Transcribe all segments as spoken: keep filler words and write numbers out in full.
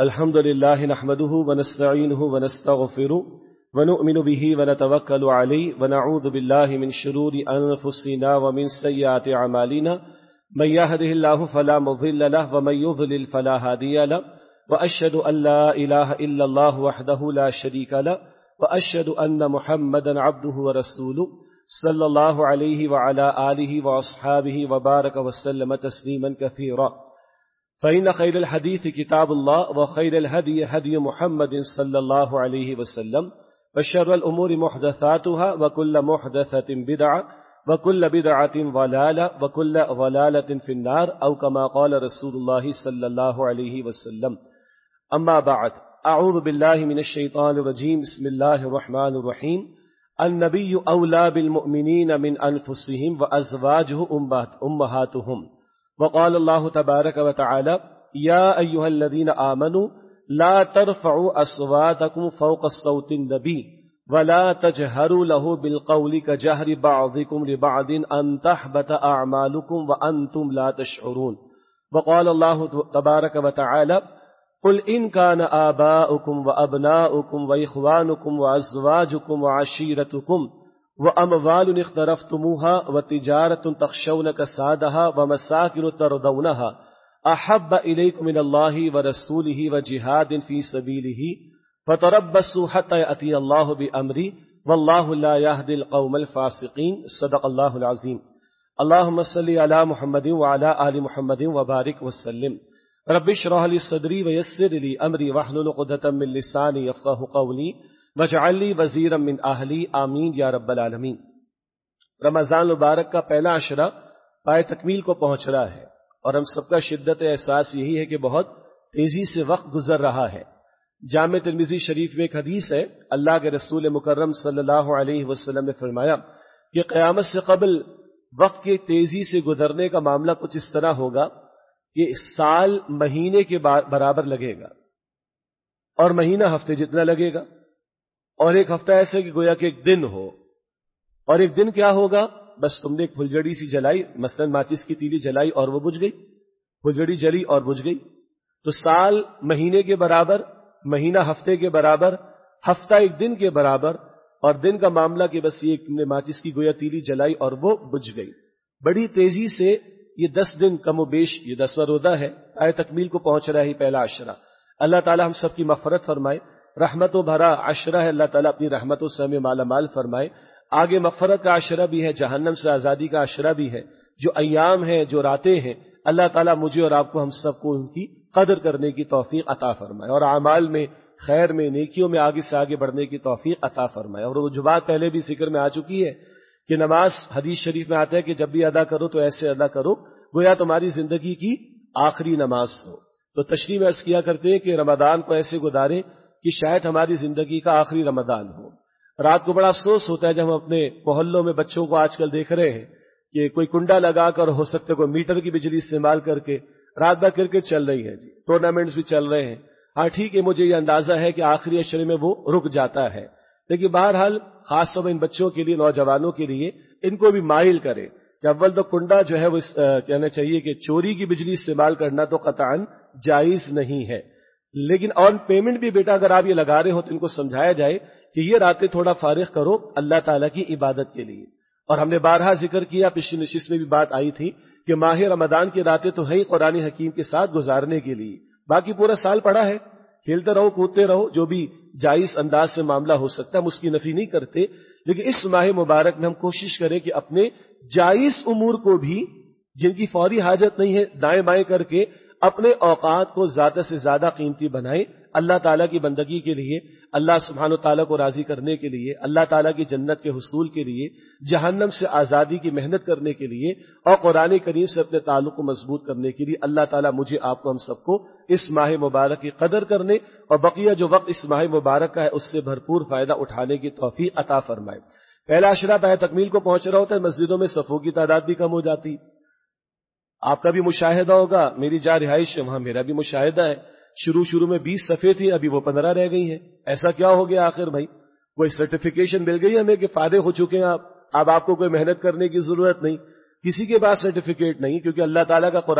الحمد لله نحمده ونستعينه ونستغفره ونؤمن به ونتوكل عليه ونعوذ بالله من شرور أنفسنا ومن سيئات أعمالنا من يهده الله فلا مضل له ومن يضلل فلا هادي له وأشهد أن لا إله إلا الله وحده لا شريك له وأشهد أن محمدا عبده ورسوله صلى الله عليه وعلى آله وأصحابه وبارك وسلم تسليما كثيرا فإن خير الحديث كتاب الله وخير الهدي هدي محمد صلى الله عليه وسلم وشر الأمور محدثاتها وكل محدثة بدعة وكل بدعة ضلالة وكل ضلالة في النار أو كما قال رسول الله صلى الله عليه وسلم. أما بعد، أعوذ بالله من الشيطان الرجيم. بسم الله الرحمن الرحيم. النبي أولى بالمؤمنين من أنفسهم وأزواجه أمهاتهم. وقال الله تبارك وتعالى: يا أيها الذين آمنوا لا ترفعوا أصواتكم فوق صوت النبي ولا تجهروا له بالقول كجهر بعضكم لبعض أن تحبط أعمالكم وأنتم لا تشعرون. وقال الله تبارك وتعالى: قل إن كان آباؤكم وأبناؤكم وإخوانكم وأزواجكم وعشيرتكم وأموال اقترفتموها وتجارة تخشون كسادها ومساكن ترضونها أحب إليكم من الله ورسوله وجهاد في سبيله فتربصوا حتى يأتي الله بأمره والله لا يهدي القوم الفاسقين. صدق الله العظيم. اللهم صل على محمد وعلى آل محمد وبارك وسلم. رب اشرح لي صدري ويسر لي أمري واحلل عقدة من لساني يفقهوا قولي واجعل لي وزيرا من اہلی آمین یا رب العالمین. رمضان المبارک کا پہلا عشرہ پائے تکمیل کو پہنچ رہا ہے اور ہم سب کا شدت احساس یہی ہے کہ بہت تیزی سے وقت گزر رہا ہے. جامع ترمذی شریف میں ایک حدیث ہے، اللہ کے رسول مکرم صلی اللہ علیہ وسلم نے فرمایا کہ قیامت سے قبل وقت کے تیزی سے گزرنے کا معاملہ کچھ اس طرح ہوگا کہ سال مہینے کے برابر لگے گا اور مہینہ ہفتے جتنا لگے گا، اور ایک ہفتہ ایسے کہ گویا کہ ایک دن ہو. اور ایک دن کیا ہوگا؟ بس تم نے ایک پھلجڑی سی جلائی، مثلا ماچس کی تیلی جلائی اور وہ بجھ گئی، پھلجڑی جلی اور بجھ گئی. تو سال مہینے کے برابر، مہینہ ہفتے کے برابر، ہفتہ ایک دن کے برابر، اور دن کا معاملہ کہ بس یہ تم نے ماچس کی گویا تیلی جلائی اور وہ بجھ گئی. بڑی تیزی سے یہ دس دن کم و بیش، یہ دسواں روزہ ہے، آئے تکمیل کو پہنچ رہا ہے پہلا عشرہ. اللہ تعالی ہم سب کی مغفرت فرمائے. رحمت و بھرا عشرہ ہے، اللہ تعالیٰ اپنی رحمتوں سے ہمیں مالا مال فرمائے. آگے مغفرت کا عشرہ بھی ہے، جہنم سے آزادی کا عشرہ بھی ہے. جو ایام ہیں، جو راتیں ہیں، اللہ تعالیٰ مجھے اور آپ کو، ہم سب کو ان کی قدر کرنے کی توفیق عطا فرمائے اور اعمال میں، خیر میں، نیکیوں میں آگے سے آگے بڑھنے کی توفیق عطا فرمائے. اور وہ جو بات پہلے بھی ذکر میں آ چکی ہے کہ نماز حدیث شریف میں آتا ہے کہ جب بھی ادا کرو تو ایسے ادا کرو گویا تمہاری زندگی کی آخری نماز ہو. تو تشریح میں عرض کیا کرتے ہیں کہ رمضان کو ایسے گزاریں کہ شاید ہماری زندگی کا آخری رمضان ہو. رات کو بڑا افسوس ہوتا ہے جب ہم اپنے محلوں میں بچوں کو آج کل دیکھ رہے ہیں کہ کوئی کنڈا لگا کر، ہو سکتا ہے کوئی میٹر کی بجلی استعمال کر کے رات بھر کرکٹ چل رہی ہے، جی ٹورنامنٹس بھی چل رہے ہیں. ہاں ٹھیک ہے، مجھے یہ اندازہ ہے کہ آخری عشرے میں وہ رک جاتا ہے، لیکن بہرحال خاص طور پر ان بچوں کے لیے، نوجوانوں کے لیے ان کو بھی مائل کرے کہ اول تو کنڈا جو ہے وہ کہنا چاہیے کہ چوری کی بجلی استعمال کرنا تو قطعاً جائز نہیں ہے، لیکن آن پیمنٹ بھی بیٹا اگر آپ یہ لگا رہے ہو تو ان کو سمجھایا جائے کہ یہ راتیں تھوڑا فارغ کرو اللہ تعالیٰ کی عبادت کے لیے. اور ہم نے بارہا ذکر کیا، پچھلی نشست میں بھی بات آئی تھی کہ ماہ رمضان کی راتیں تو ہے ہی قرآن حکیم کے ساتھ گزارنے کے لیے، باقی پورا سال پڑا ہے، کھیلتے رہو، کودتے رہو، جو بھی جائز انداز سے معاملہ ہو سکتا ہے ہم اس کی نفی نہیں کرتے، لیکن اس ماہ مبارک میں ہم کوشش کریں کہ اپنے جائز امور کو بھی، جن کی فوری حاجت نہیں ہے، دائیں بائیں کر کے اپنے اوقات کو زیادہ سے زیادہ قیمتی بنائیں اللہ تعالیٰ کی بندگی کے لیے، اللہ سبحانہ وتعالیٰ کو راضی کرنے کے لیے، اللہ تعالیٰ کی جنت کے حصول کے لیے، جہنم سے آزادی کی محنت کرنے کے لیے، اور قرآن کریم سے اپنے تعلق کو مضبوط کرنے کے لیے. اللہ تعالیٰ مجھے، آپ کو، ہم سب کو اس ماہ مبارک کی قدر کرنے اور بقیہ جو وقت اس ماہ مبارک کا ہے اس سے بھرپور فائدہ اٹھانے کی توفیق عطا فرمائے. پہلا عشرہ پہ تکمیل کو پہنچ رہا ہوتا ہے، مسجدوں میں صفوں کی تعداد بھی کم ہو جاتی. آپ کا بھی مشاہدہ ہوگا، میری جہاں رہائش ہے وہاں میرا بھی مشاہدہ ہے. شروع شروع میں بیس صفحے تھی، ابھی وہ پندرہ رہ گئی ہیں. ایسا کیا ہو گیا آخر بھائی؟ کوئی سرٹیفیکیشن مل گئی ہمیں کہ فارغ ہو چکے ہیں آپ، اب آپ کو کوئی محنت کرنے کی ضرورت نہیں. کسی کے پاس سرٹیفکیٹ نہیں، کیونکہ اللہ تعالیٰ کا قرآن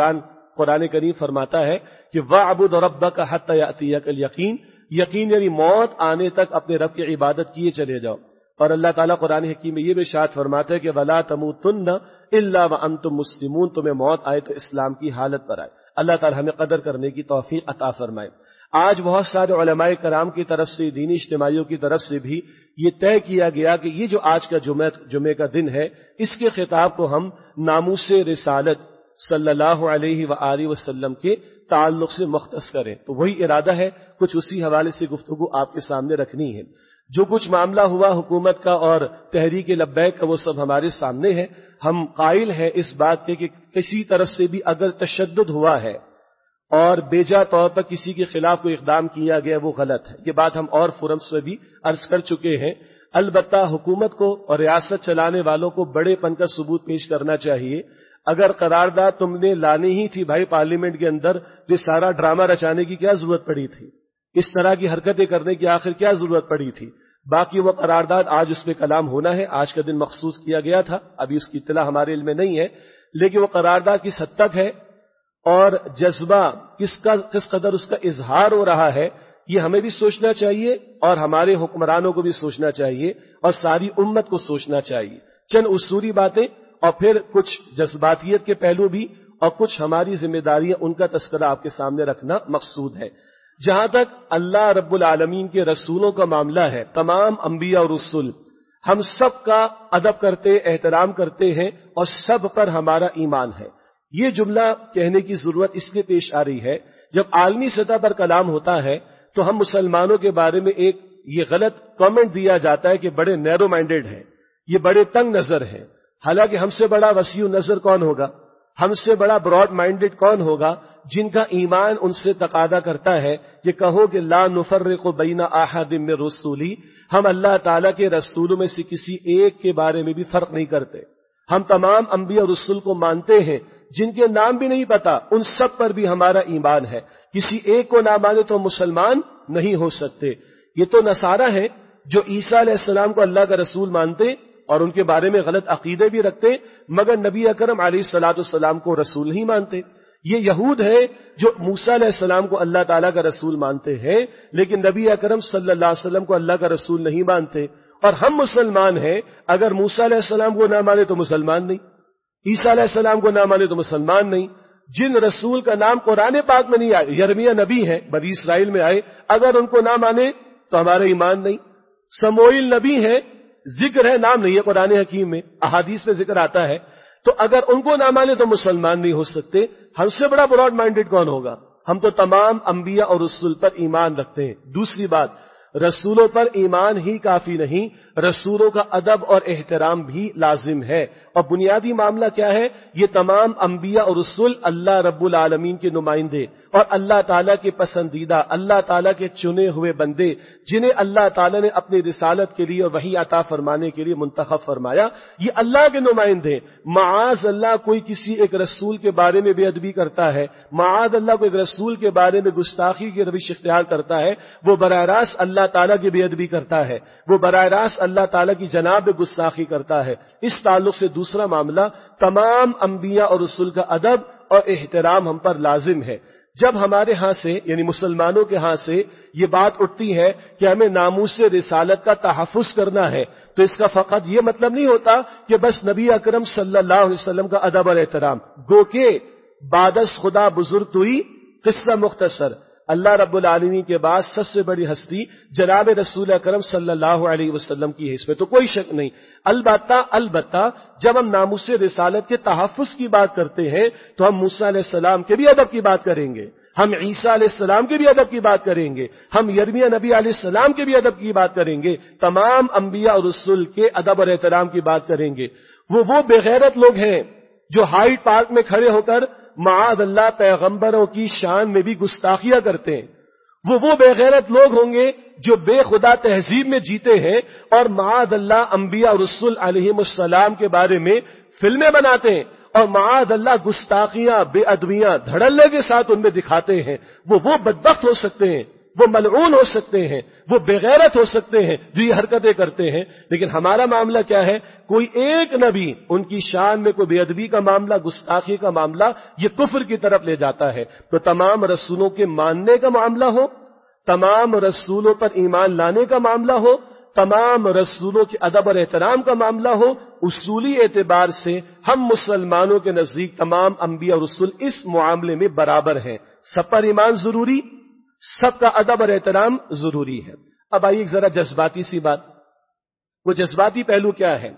قرآن کریم فرماتا ہے کہ وَاعْبُدْ رَبَّكَ حَتَّى يَأْتِيَكَ الْيَقِينُ، یقین یعنی موت آنے تک اپنے رب کی عبادت کیے چلے جاؤ۔ اور اللہ تعالیٰ قرآن حکیم میں یہ بھی ارشاد فرماتا ہے کہ وَلَا تَمُوتُنَّ إِلَّا وَأَنْتُمْ مُسْلِمُونَ، تمہیں موت آئے تو اسلام کی حالت پر آئے۔ اللہ تعالیٰ ہمیں قدر کرنے کی توفیق عطا فرمائے۔ آج بہت سارے علماء کرام کی طرف سے، دینی اجتماعیوں کی طرف سے بھی یہ طے کیا گیا کہ یہ جو آج کا جمعہ جمعے کا دن ہے، اس کے خطاب کو ہم ناموس رسالت صلی اللہ علیہ وآلہ وسلم کے تعلق سے مختص کریں۔ تو وہی ارادہ ہے، کچھ اسی حوالے سے گفتگو آپ کے سامنے رکھنی ہے۔ جو کچھ معاملہ ہوا حکومت کا اور تحریک لبیک کا وہ سب ہمارے سامنے ہے۔ ہم قائل ہیں اس بات کے کہ کسی طرف سے بھی اگر تشدد ہوا ہے اور بیجا طور پر کسی کے خلاف کوئی اقدام کیا گیا وہ غلط ہے، یہ بات ہم اور فورمز میں بھی عرض کر چکے ہیں۔ البتہ حکومت کو اور ریاست چلانے والوں کو بڑے پن کا ثبوت پیش کرنا چاہیے۔ اگر قرارداد تم نے لانی ہی تھی بھائی پارلیمنٹ کے اندر، یہ سارا ڈرامہ رچانے کی کیا ضرورت پڑی تھی؟ اس طرح کی حرکتیں کرنے کی آخر کیا ضرورت پڑی تھی؟ باقی وہ قرارداد آج اس پہ کلام ہونا ہے، آج کا دن مخصوص کیا گیا تھا، ابھی اس کی اطلاع ہمارے علم میں نہیں ہے، لیکن وہ قرارداد کس حد تک ہے اور جذبہ کس کا کس قدر اس کا اظہار ہو رہا ہے، یہ ہمیں بھی سوچنا چاہیے اور ہمارے حکمرانوں کو بھی سوچنا چاہیے اور ساری امت کو سوچنا چاہیے۔ چند اصولی باتیں اور پھر کچھ جذباتیت کے پہلو بھی اور کچھ ہماری ذمہ داریاں، ان کا تذکرہ آپ کے سامنے رکھنا مقصود ہے۔ جہاں تک اللہ رب العالمین کے رسولوں کا معاملہ ہے، تمام انبیاء اور رسول ہم سب کا ادب کرتے، احترام کرتے ہیں اور سب پر ہمارا ایمان ہے۔ یہ جملہ کہنے کی ضرورت اس لیے پیش آ رہی ہے، جب عالمی سطح پر کلام ہوتا ہے تو ہم مسلمانوں کے بارے میں ایک یہ غلط کامنٹ دیا جاتا ہے کہ بڑے نیرو مائنڈڈ ہیں، یہ بڑے تنگ نظر ہیں۔ حالانکہ ہم سے بڑا وسیع نظر کون ہوگا؟ ہم سے بڑا براڈ مائنڈڈ کون ہوگا؟ جن کا ایمان ان سے تقاضا کرتا ہے کہ کہو کہ لا نفرق بین احد من رسولی، ہم اللہ تعالیٰ کے رسولوں میں سے کسی ایک کے بارے میں بھی فرق نہیں کرتے۔ ہم تمام انبیاء اور رسول کو مانتے ہیں، جن کے نام بھی نہیں پتا ان سب پر بھی ہمارا ایمان ہے۔ کسی ایک کو نہ مانے تو مسلمان نہیں ہو سکتے۔ یہ تو نصارہ ہیں جو عیسیٰ علیہ السلام کو اللہ کا رسول مانتے اور ان کے بارے میں غلط عقیدے بھی رکھتے، مگر نبی اکرم علیہ الصلوۃ والسلام کو رسول نہیں مانتے۔ یہ یہود ہے جو موسیٰ علیہ السلام کو اللہ تعالیٰ کا رسول مانتے ہیں، لیکن نبی اکرم صلی اللہ علیہ وسلم کو اللہ کا رسول نہیں مانتے۔ اور ہم مسلمان ہیں، اگر موسیٰ علیہ السلام کو نہ مانے تو مسلمان نہیں، عیسیٰ علیہ السلام کو نہ مانے تو مسلمان نہیں۔ جن رسول کا نام قرآن پاک میں نہیں آئے، یرمیہ نبی ہے بنی اسرائیل میں آئے، اگر ان کو نہ مانے تو ہمارا ایمان نہیں۔ سموئیل نبی ہے، ذکر ہے، نام نہیں ہے قرآن حکیم میں، احادیث میں ذکر آتا ہے، تو اگر ان کو نہ مانے تو مسلمان نہیں ہو سکتے۔ ہم سے بڑا براڈ مائنڈڈ کون ہوگا؟ ہم تو تمام انبیاء اور رسول پر ایمان رکھتے ہیں۔ دوسری بات، رسولوں پر ایمان ہی کافی نہیں، رسولوں کا ادب اور احترام بھی لازم ہے۔ اور بنیادی معاملہ کیا ہے؟ یہ تمام انبیاء اور رسول اللہ رب العالمین کے نمائندے اور اللہ تعالیٰ کے پسندیدہ، اللہ تعالیٰ کے چنے ہوئے بندے، جنہیں اللہ تعالیٰ نے اپنی رسالت کے لیے اور وحی عطا فرمانے کے لیے منتخب فرمایا، یہ اللہ کے نمائندے۔ معاذ اللہ کوئی کسی ایک رسول کے بارے میں بے ادبی کرتا ہے، معاذ اللہ کوئی ایک رسول کے بارے میں گستاخی کی روش اختیار کرتا ہے، وہ براہ راست اللہ تعالیٰ کی بے ادبی کرتا ہے، وہ براہ راست اللہ تعالیٰ کی جناب میں گستاخی کرتا ہے۔ اس تعلق سے دوسرا معاملہ، تمام انبیاء اور رسول کا ادب اور احترام ہم پر لازم ہے۔ جب ہمارے ہاں سے یعنی مسلمانوں کے ہاں سے یہ بات اٹھتی ہے کہ ہمیں ناموس رسالت کا تحفظ کرنا ہے، تو اس کا فقط یہ مطلب نہیں ہوتا کہ بس نبی اکرم صلی اللہ علیہ وسلم کا ادب اور احترام، گو کہ بادس خدا بزرگ توئی، قصہ مختصر، اللہ رب العالمین کے بعد سب سے بڑی ہستی جناب رسول اکرم صلی اللہ علیہ وسلم کی ہے، اس میں تو کوئی شک نہیں۔ البتہ البتہ جب ہم ناموس رسالت کے تحفظ کی بات کرتے ہیں تو ہم موسیٰ علیہ السلام کے بھی ادب کی بات کریں گے، ہم عیسیٰ علیہ السلام کے بھی ادب کی بات کریں گے، ہم یرمیہ نبی علیہ السلام کے بھی ادب کی بات کریں گے، تمام انبیاء اور رسول کے ادب اور احترام کی بات کریں گے۔ وہ وہ بے غیرت لوگ ہیں جو ہائیڈ پارک میں کھڑے ہو کر معاذ اللہ پیغمبروں کی شان میں بھی گستاخیاں کرتے ہیں، وہ وہ بے غیرت لوگ ہوں گے جو بے خدا تہذیب میں جیتے ہیں اور معاذ اللہ انبیاء اور رسول علیہم السلام کے بارے میں فلمیں بناتے ہیں اور معاذ اللہ گستاخیاں بے ادبیاں دھڑلے کے ساتھ ان میں دکھاتے ہیں۔ وہ وہ بدبخت ہو سکتے ہیں وہ ملعون ہو سکتے ہیں، وہ بغیرت ہو سکتے ہیں جو یہ حرکتیں کرتے ہیں، لیکن ہمارا معاملہ کیا ہے؟ کوئی ایک نبی ان کی شان میں کوئی بے ادبی کا معاملہ، گستاخی کا معاملہ، یہ کفر کی طرف لے جاتا ہے۔ تو تمام رسولوں کے ماننے کا معاملہ ہو، تمام رسولوں پر ایمان لانے کا معاملہ ہو، تمام رسولوں کے ادب اور احترام کا معاملہ ہو، اصولی اعتبار سے ہم مسلمانوں کے نزدیک تمام انبیاء اور رسول اس معاملے میں برابر ہیں۔ سب پر ایمان ضروری، سب کا ادب اور احترام ضروری ہے۔ اب آئیے ذرا جذباتی سی بات۔ وہ جذباتی پہلو کیا ہے؟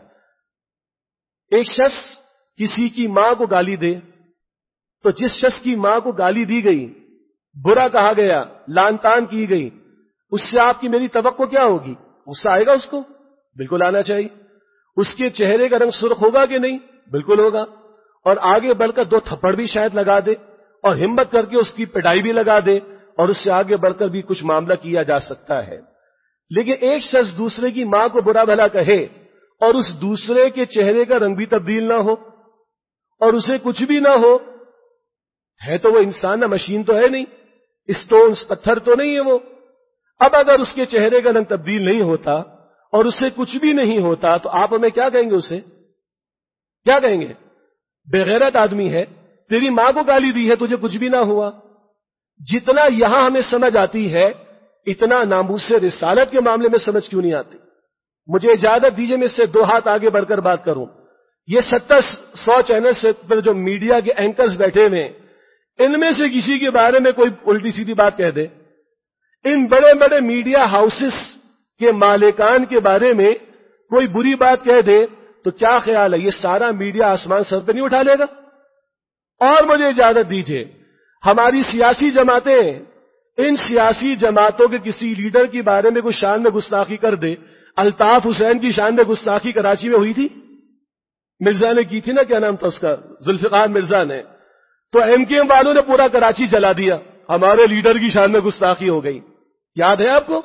ایک شخص کسی کی ماں کو گالی دے تو جس شخص کی ماں کو گالی دی گئی، برا کہا گیا، لان تان کی گئی، اس سے آپ کی میری توقع کیا ہوگی؟ غصہ آئے گا اس کو؟ بالکل آنا چاہیے۔ اس کے چہرے کا رنگ سرخ ہوگا کہ نہیں؟ بالکل ہوگا۔ اور آگے بڑھ کر دو تھپڑ بھی شاید لگا دے، اور ہمت کر کے اس کی پٹائی بھی لگا دے، اور اس سے آگے بڑھ کر بھی کچھ معاملہ کیا جا سکتا ہے۔ لیکن ایک شخص دوسرے کی ماں کو برا بھلا کہے اور اس دوسرے کے چہرے کا رنگ بھی تبدیل نہ ہو اور اسے کچھ بھی نہ ہو، ہے تو وہ انسان نہ، مشین تو ہے نہیں، اسٹونز پتھر تو نہیں ہے وہ۔ اب اگر اس کے چہرے کا رنگ تبدیل نہیں ہوتا اور اسے کچھ بھی نہیں ہوتا تو آپ ہمیں کیا کہیں گے؟ اسے کیا کہیں گے؟ بےغیرت آدمی ہے، تیری ماں کو گالی دی ہے، تجھے کچھ بھی نہ ہوا۔ جتنا یہاں ہمیں سمجھ آتی ہے اتنا ناموس رسالت کے معاملے میں سمجھ کیوں نہیں آتی؟ مجھے اجازت دیجیے میں اس سے دو ہاتھ آگے بڑھ کر بات کروں۔ یہ ستر سو چینل پر جو میڈیا کے اینکرز بیٹھے ہوئے، ان میں سے کسی کے بارے میں کوئی الٹی سیدھی بات کہہ دے، ان بڑے بڑے میڈیا ہاؤسز کے مالکان کے بارے میں کوئی بری بات کہہ دے تو کیا خیال ہے یہ سارا میڈیا آسمان سر پہ نہیں اٹھا لے گا؟ اور مجھے اجازت دیجیے، ہماری سیاسی جماعتیں، ان سیاسی جماعتوں کے کسی لیڈر کے بارے میں کوئی شان میں گستاخی کر دے۔ الطاف حسین کی شان میں گستاخی کراچی میں ہوئی تھی، مرزا نے کی تھی نا، کیا نام تھا اس کا، ذوالفقار مرزا نے، تو ایم کے ایم والوں نے پورا کراچی جلا دیا، ہمارے لیڈر کی شان میں گستاخی ہو گئی۔ یاد ہے آپ کو؟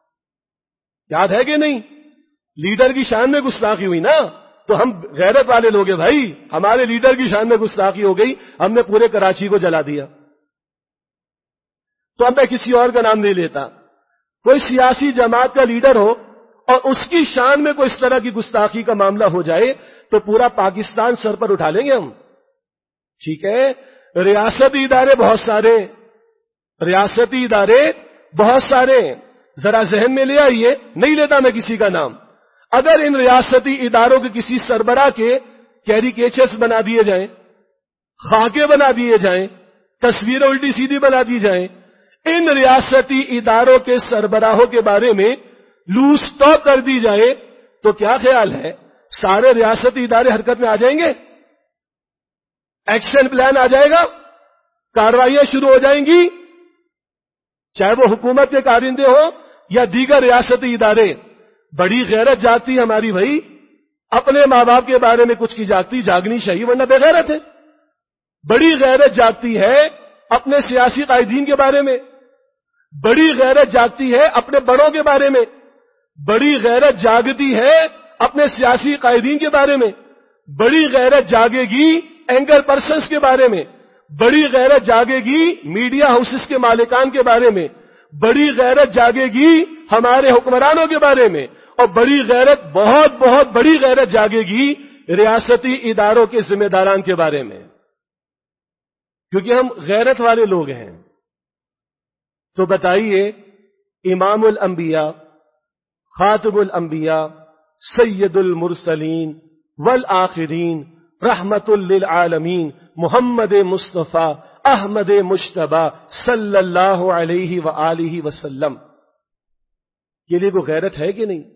یاد ہے کہ نہیں؟ لیڈر کی شان میں گستاخی ہوئی نا، تو ہم غیرت والے لوگ ہیں بھائی، ہمارے لیڈر کی شان میں گستاخی ہو گئی، ہم نے پورے کراچی کو جلا دیا۔ تو اب میں کسی اور کا نام نہیں لیتا، کوئی سیاسی جماعت کا لیڈر ہو اور اس کی شان میں کوئی اس طرح کی گستاخی کا معاملہ ہو جائے تو پورا پاکستان سر پر اٹھا لیں گے ہم۔ ٹھیک ہے، ریاستی ادارے بہت سارے، ریاستی ادارے بہت سارے، ذرا ذہن میں لے آئیے، نہیں لیتا میں کسی کا نام۔ اگر ان ریاستی اداروں کے کسی سربراہ کے کیریکیچرز بنا دیے جائیں، خاکے بنا دیے جائیں، تصویریں الٹی سیدھی بنا دی جائیں، ان ریاستی اداروں کے سربراہوں کے بارے میں لوز ٹاک کر دی جائے تو کیا خیال ہے سارے ریاستی ادارے حرکت میں آ جائیں گے؟ ایکشن پلان آ جائے گا، کارروائیاں شروع ہو جائیں گی، چاہے وہ حکومت کے کارندے ہو یا دیگر ریاستی ادارے۔ بڑی غیرت جاگتی ہماری بھائی، اپنے ماں باپ کے بارے میں کچھ کی جاگتی، جاگنی چاہیے ورنہ بے غیرت ہے۔ بڑی غیرت جاگتی ہے اپنے سیاسی قائدین کے بارے میں، بڑی غیرت جاگتی ہے اپنے بڑوں کے بارے میں، بڑی غیرت جاگتی ہے اپنے سیاسی قائدین کے بارے میں، بڑی غیرت جاگے گی اینکر پرسنز کے بارے میں، بڑی غیرت جاگے گی میڈیا ہاؤسز کے مالکان کے بارے میں، بڑی غیرت جاگے گی ہمارے حکمرانوں کے بارے میں، اور بڑی غیرت، بہت بہت بڑی غیرت جاگے گی ریاستی اداروں کے ذمہ داران کے بارے میں، کیونکہ ہم غیرت والے لوگ ہیں۔ تو بتائیے، امام الانبیاء، خاتم الانبیاء، سید المرسلین والآخرین، رحمت للعالمین، محمد مصطفیٰ احمد مجتبیٰ صلی اللہ علیہ وآلہ وسلم کے لیے کوئی غیرت ہے کہ نہیں؟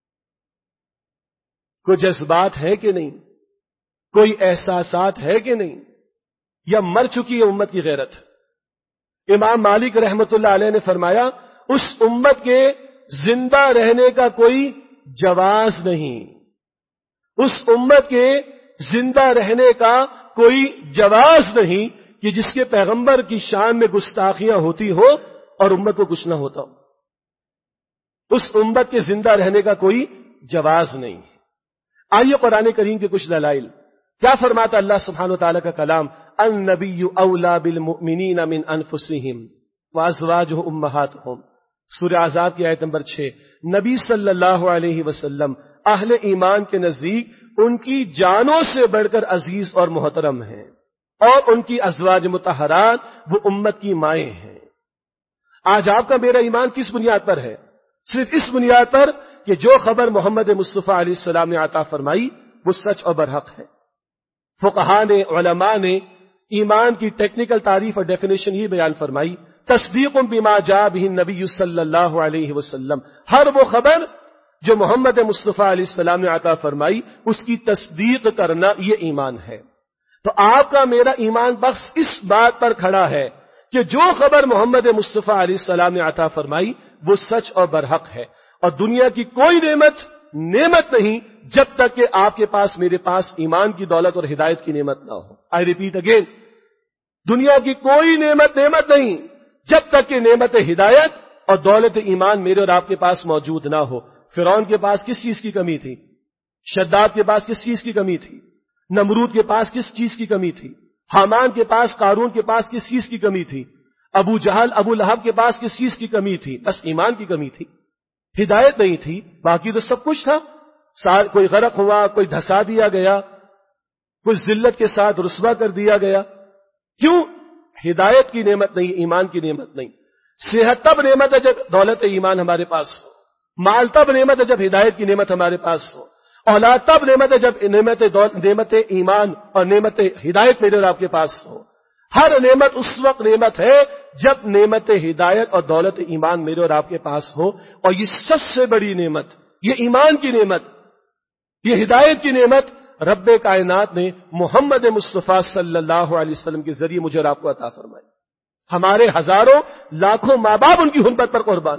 کوئی جذبات ہے کہ نہیں؟ کوئی احساسات ہے کہ نہیں؟ یا مر چکی ہے امت کی غیرت؟ امام مالک رحمت اللہ علیہ نے فرمایا، اس امت کے زندہ رہنے کا کوئی جواز نہیں، اس امت کے زندہ رہنے کا کوئی جواز نہیں کہ جس کے پیغمبر کی شان میں گستاخیاں ہوتی ہو اور امت کو کچھ نہ ہوتا ہو۔ اس امت کے زندہ رہنے کا کوئی جواز نہیں۔ آئیے قرآن کریم کے کچھ دلائل، کیا فرماتا اللہ سبحانہ و تعالیٰ کا کلام، النبی اولا بالمؤمنین من انفسہم وازواجہ امہاتہم، سورہ احزاب کی آیت نمبر چھ. نبی صلی اللہ علیہ وسلم اہل ایمان کے نزدیک ان کی جانوں سے بڑھ کر عزیز اور محترم ہیں، اور ان کی ازواج مطہرات وہ امت کی مائیں ہیں. آج آپ کا میرا ایمان کس بنیاد پر ہے؟ صرف اس بنیاد پر کہ جو خبر محمد مصطفیٰ علیہ السلام نے عطا فرمائی وہ سچ اور برحق ہے. فقہاء نے، علماء نے ایمان کی ٹیکنیکل تعریف اور ڈیفینیشن یہ بیان فرمائی: تصدیق بما جاء به النبی صلی اللہ علیہ وسلم، ہر وہ خبر جو محمد مصطفیٰ علیہ السلام نے عطا فرمائی اس کی تصدیق کرنا، یہ ایمان ہے. تو آپ کا میرا ایمان بس اس بات پر کھڑا ہے کہ جو خبر محمد مصطفیٰ علیہ السلام نے عطا فرمائی وہ سچ اور برحق ہے، اور دنیا کی کوئی نعمت نعمت نہیں جب تک کہ آپ کے پاس میرے پاس ایمان کی دولت اور ہدایت کی نعمت نہ ہو. آئی ریپیٹ اگین، دنیا کی کوئی نعمت نعمت نہیں جب تک کہ نعمت ہدایت اور دولت ایمان میرے اور آپ کے پاس موجود نہ ہو. فرعون کے پاس کس چیز کی کمی تھی؟ شداد کے پاس کس چیز کی کمی تھی؟ نمرود کے پاس کس چیز کی کمی تھی؟ حامان کے پاس، قارون کے پاس کس چیز کی کمی تھی؟ ابو جہل، ابو لہب کے پاس کس چیز کی کمی تھی؟ بس ایمان کی کمی تھی، ہدایت نہیں تھی. باقی تو سب کچھ تھا. کوئی غرق ہوا، کوئی دھسا دیا گیا، کوئی ذلت کے ساتھ رسوا کر دیا گیا. کیوں؟ ہدایت کی نعمت نہیں، ایمان کی نعمت نہیں. صحت تب نعمت ہے جب دولت ایمان ہمارے پاس ہو. مال تب نعمت ہے جب ہدایت کی نعمت ہمارے پاس ہو. اولاد تب نعمت ہے جب نعمت نعمت ایمان اور نعمت ہدایت میرے اور آپ کے پاس ہو. ہر نعمت اس وقت نعمت ہے جب نعمت ہدایت اور دولت ایمان میرے اور آپ کے پاس ہو. اور یہ سب سے بڑی نعمت، یہ ایمان کی نعمت، یہ ہدایت کی نعمت رب کائنات نے محمد مصطفیٰ صلی اللہ علیہ وسلم کے ذریعے مجھے اور آپ کو عطا فرمائی. ہمارے ہزاروں لاکھوں ماں باپ ان کی حرمت پر قربان.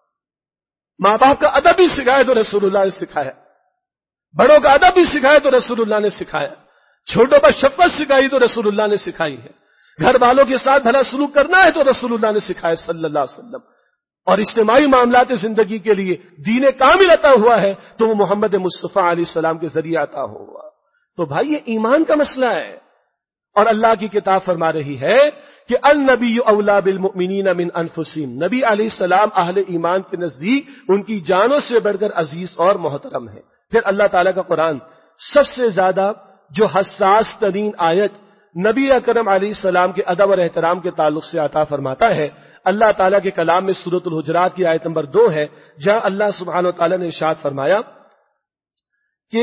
ماں باپ کا ادب بھی سکھایا تو رسول اللہ نے سکھایا، بڑوں کا ادب بھی سکھایا تو رسول اللہ نے سکھایا، چھوٹوں پر شفقت سکھائی تو رسول اللہ نے سکھائی ہے، گھر والوں کے ساتھ بھلا سلوک کرنا ہے تو رسول اللہ نے سکھایا صلی اللہ علیہ وسلم. اور اجتماعی معاملات زندگی کے لیے دین کامل عطا ہوا ہے تو وہ محمد مصطفیٰ علیہ السلام کے ذریعے عطا ہوا. تو بھائی یہ ایمان کا مسئلہ ہے. اور اللہ کی کتاب فرما رہی ہے کہ النبی اولا بالمؤمنین من انفسہم، نبی علیہ السلام اہل ایمان کے نزدیک ان کی جانوں سے بڑھ کر عزیز اور محترم ہے. پھر اللہ تعالیٰ کا قرآن سب سے زیادہ جو حساس ترین آیت نبی اکرم علیہ السلام کے ادب اور احترام کے تعلق سے عطا فرماتا ہے. اللہ تعالیٰ کے کلام میں سورۃ الحجرات کی آیت نمبر دو ہے، جہاں اللہ سبحانہ وتعالیٰ نے ارشاد فرمایا کہ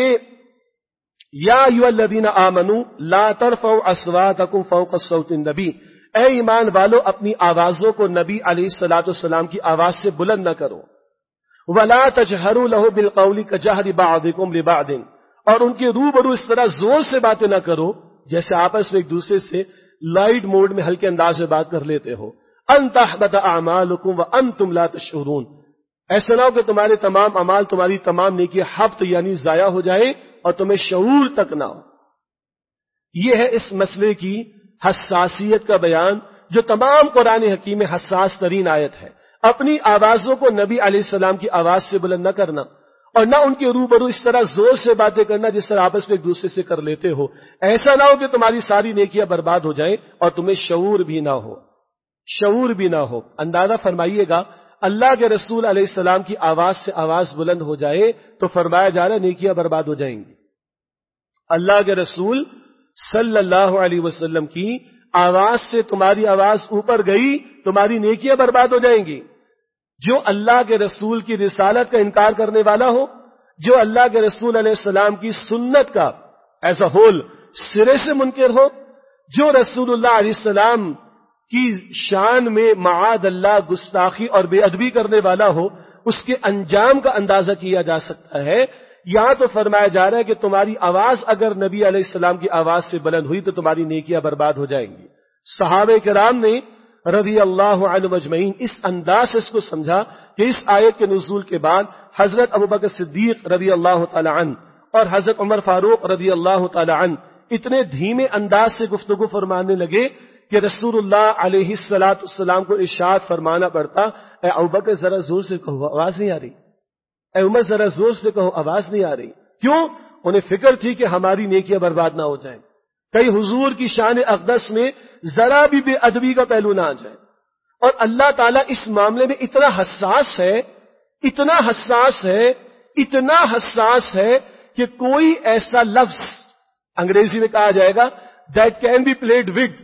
یا ایھا الذین آمنوا لا ترفعوا اصواتکم فوق صوت النبی، اے ایمان والو اپنی آوازوں کو نبی علیہ الصلوۃ والسلام کی آواز سے بلند نہ کرو. ولا تجہروا لہ بالقول کجہر بعضکم لبعض، اور ان کے روبرو اس طرح زور سے باتیں نہ کرو جیسے آپس میں ایک دوسرے سے لائٹ موڈ میں ہلکے انداز میں بات کر لیتے ہو. ان تحبط اعمالکم وانتم لا تشعرون، ایسا نہ ہو کہ تمہارے تمام اعمال، تمہاری تمام نیکی حبط یعنی ضائع ہو جائے اور تمہیں شعور تک نہ ہو. یہ ہے اس مسئلے کی حساسیت کا بیان جو تمام قرآن حکیم میں حساس ترین آیت ہے. اپنی آوازوں کو نبی علیہ السلام کی آواز سے بلند نہ کرنا، اور نہ ان کے روبرو اس طرح زور سے باتیں کرنا جس طرح آپس میں ایک دوسرے سے کر لیتے ہو. ایسا نہ ہو کہ تمہاری ساری نیکیاں برباد ہو جائیں اور تمہیں شعور بھی نہ ہو، شعور بھی نہ ہو. اندازہ فرمائیے گا اللہ کے رسول علیہ السلام کی آواز سے آواز بلند ہو جائے تو فرمایا جا رہا ہے نیکیاں برباد ہو جائیں گی. اللہ کے رسول صلی اللہ علیہ وسلم کی آواز سے تمہاری آواز اوپر گئی، تمہاری نیکیاں برباد ہو جائیں گی. جو اللہ کے رسول کی رسالت کا انکار کرنے والا ہو، جو اللہ کے رسول علیہ السلام کی سنت کا ایز اے ہول سرے سے منکر ہو، جو رسول اللہ علیہ السلام کی شان میں معاذ اللہ گستاخی اور بے ادبی کرنے والا ہو، اس کے انجام کا اندازہ کیا جا سکتا ہے. یہاں تو فرمایا جا رہا ہے کہ تمہاری آواز اگر نبی علیہ السلام کی آواز سے بلند ہوئی تو تمہاری نیکیاں برباد ہو جائیں گی. صحابہ کرام نے رضی اللہ عنہم اجمعین اس انداز سے اس کو سمجھا کہ اس آیت کے نزول کے بعد حضرت ابوبکر صدیق رضی اللہ تعالی عنہ اور حضرت عمر فاروق رضی اللہ تعالی عنہ اتنے دھیمے انداز سے گفتگو فرمانے لگے کہ رسول اللہ علیہ الصلوۃ والسلام کو ارشاد فرمانا پڑتا، اے ابوبکر ذرا زور سے کہو آواز نہیں آ رہی، اے عمر ذرا زور سے کہو آواز نہیں آ رہی. کیوں؟ انہیں فکر تھی کہ ہماری نیکیاں برباد نہ ہو جائیں، کئی حضور کی شان اقدس میں ذرا بھی بے ادبی کا پہلو نہ آ جائے. اور اللہ تعالیٰ اس معاملے میں اتنا حساس ہے اتنا حساس ہے اتنا حساس ہے کہ کوئی ایسا لفظ انگریزی میں کہا جائے گا that can be pleaded with,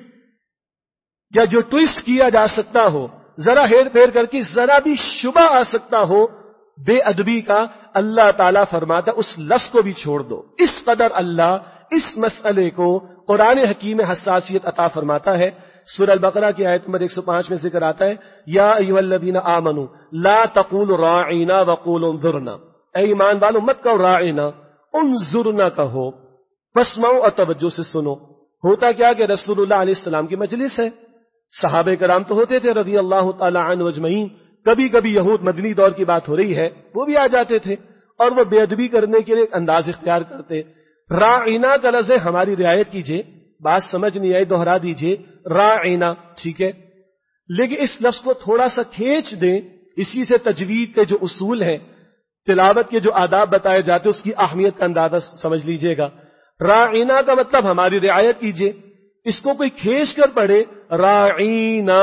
یا جو ٹویسٹ کیا جا سکتا ہو، ذرا ہیر پھیر کر کے ذرا بھی شبہ آ سکتا ہو بے ادبی کا، اللہ تعالیٰ فرماتا اس لفظ کو بھی چھوڑ دو۔ اس قدر اللہ اس مسئلے کو قرآن حکیم میں حساسیت عطا فرماتا ہے۔ سورہ البقرہ کی آیت نمبر ایک سو پانچ میں ذکر آتا ہے، یا ایھا الذین آمنوا لا تقولوا راعینا وقولوا انظرنا، اے ایمان والو مت کہو راعینا، انظرنا کہو، واسمعوا اور توجہ سے سنو۔ ہوتا کیا کہ رسول اللہ علیہ السلام کی مجلس ہے، صحابہ کرام تو ہوتے تھے رضی اللہ تعالی عنہ اجمعین، کبھی کبھی یہود مدنی دور کی بات ہو رہی ہے وہ بھی آ جاتے تھے اور وہ بے ادبی کرنے کے لیے ایک انداز اختیار کرتے۔ راعینا کا لفظ ہے ہماری رعایت کیجئے، بات سمجھ نہیں آئی دوہرا دیجئے، راعینا، ٹھیک ہے، لیکن اس لفظ کو تھوڑا سا کھینچ دیں، اسی سے تجوید کے جو اصول ہیں، تلاوت کے جو آداب بتائے جاتے اس کی اہمیت کا اندازہ سمجھ لیجئے گا۔ راعینا کا مطلب ہماری رعایت کیجئے، اس کو کوئی کھینچ کر پڑھے راعینا،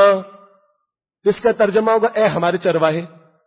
اس کا ترجمہ ہوگا اے ہمارے چرواہے،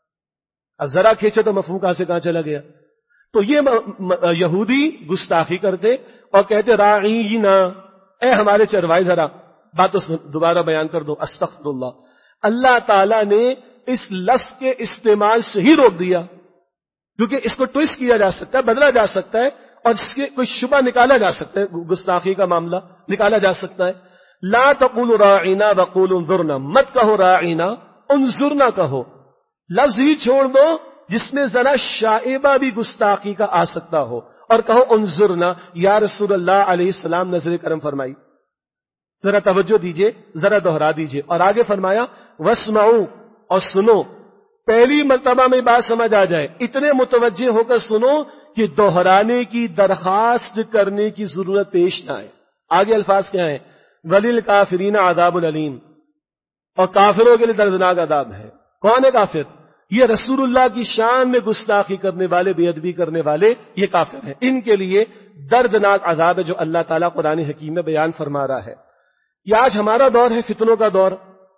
اب ذرا کھینچے تو مفہوم کہاں سے کہاں چلا گیا۔ تو یہ یہودی گستاخی کرتے اور کہتے راعینا، اے ہمارے چرواہے، ذرا بات دوبارہ بیان کر دو، استغفر اللہ۔ اللہ تعالیٰ نے اس لفظ کے استعمال سے ہی روک دیا، کیونکہ اس کو ٹویسٹ کیا جا سکتا ہے، بدلا جا سکتا ہے اور اس کے کوئی شبہ نکالا جا سکتا ہے، گستاخی کا معاملہ نکالا جا سکتا ہے۔ لا تقولوا راعینا وقولوا انظرنا، مت کہو راعینا، انظرنا کہو، لفظ ہی چھوڑ دو جس میں ذرا شائبہ بھی گستاخی کا آ سکتا ہو، اور کہو انظرنا، یا رسول اللہ علیہ السلام نظر کرم فرمائی، ذرا توجہ دیجئے، ذرا دوہرا دیجئے۔ اور آگے فرمایا واسمعوا، اور سنو، پہلی مرتبہ میں بات سمجھ آ جائے، اتنے متوجہ ہو کر سنو کہ دوہرانے کی درخواست کرنے کی ضرورت پیش نہ آئے۔ آگے الفاظ کیا ہیں؟ وَلِلْكَافِرِينَ عَذَابٌ أَلِيمٌ، اور کافروں کے لیے دردناک عذاب ہے۔ کون ہے کافر؟ یہ رسول اللہ کی شان میں گستاخی کرنے والے، بے ادبی کرنے والے، یہ کافر ہیں، ان کے لیے دردناک عذاب ہے جو اللہ تعالیٰ قرآن حکیم میں بیان فرما رہا ہے۔ یہ آج ہمارا دور ہے فتنوں کا دور،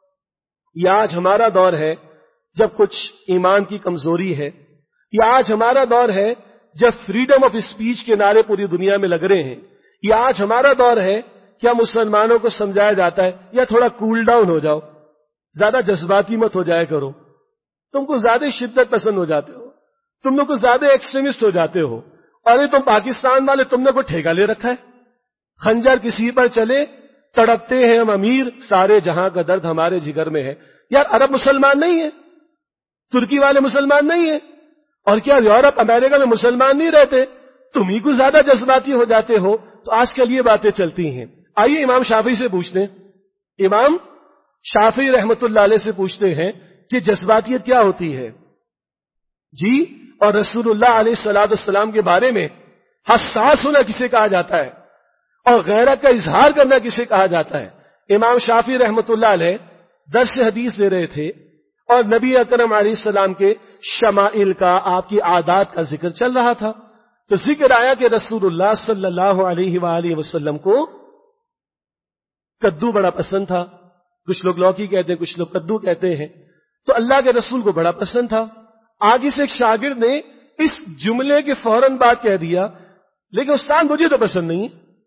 یہ آج ہمارا دور ہے جب کچھ ایمان کی کمزوری ہے، یہ آج ہمارا دور ہے جب فریڈم آف اسپیچ کے نعرے پوری دنیا میں لگ رہے ہیں، یہ آج ہمارا دور ہے کیا مسلمانوں کو سمجھایا جاتا ہے یا تھوڑا کول ڈاؤن ہو جاؤ، زیادہ جذباتی مت ہو جایا کرو، تم کو زیادہ شدت پسند ہو جاتے ہو، تم لوگ کو زیادہ ایکسٹریمسٹ ہو جاتے ہو، اور یہ تم پاکستان والے تم نے کوئی ٹھیکہ لے رکھا ہے، خنجر کسی پر چلے تڑپتے ہیں ہم امیر، سارے جہاں کا درد ہمارے جگر میں ہے۔ یار عرب مسلمان نہیں ہے، ترکی والے مسلمان نہیں ہیں، اور کیا یورپ امریکہ میں مسلمان نہیں رہتے، تم ہی کو زیادہ جذباتی ہو جاتے ہو۔ تو آج کل یہ باتیں چلتی ہیں۔ آئیے امام شافعی سے پوچھتے ہیں، امام شافعی رحمت اللہ علیہ سے پوچھتے ہیں کہ جذباتیت کیا ہوتی ہے جی، اور رسول اللہ علیہ الصلوۃ والسلام کے بارے میں حساس ہونا کسے کہا جاتا ہے اور غیرت کا اظہار کرنا کسے کہا جاتا ہے؟ امام شافعی رحمت اللہ علیہ درس حدیث دے رہے تھے اور نبی اکرم علیہ السلام کے شمائل کا، آپ کی عادات کا ذکر چل رہا تھا، تو ذکر آیا کہ رسول اللہ صلی اللہ علیہ وآلہ وسلم کو کدو بڑا پسند تھا، کچھ لوگ لوکی کہتے ہیں، کچھ لوگ کدو کہتے ہیں، تو اللہ کے رسول کو بڑا پسند تھا۔ آگے سے ایک شاگرد نے اس جملے کے فوراً بعد کہہ دیا لیکن استاد مجھے تو پسند نہیں۔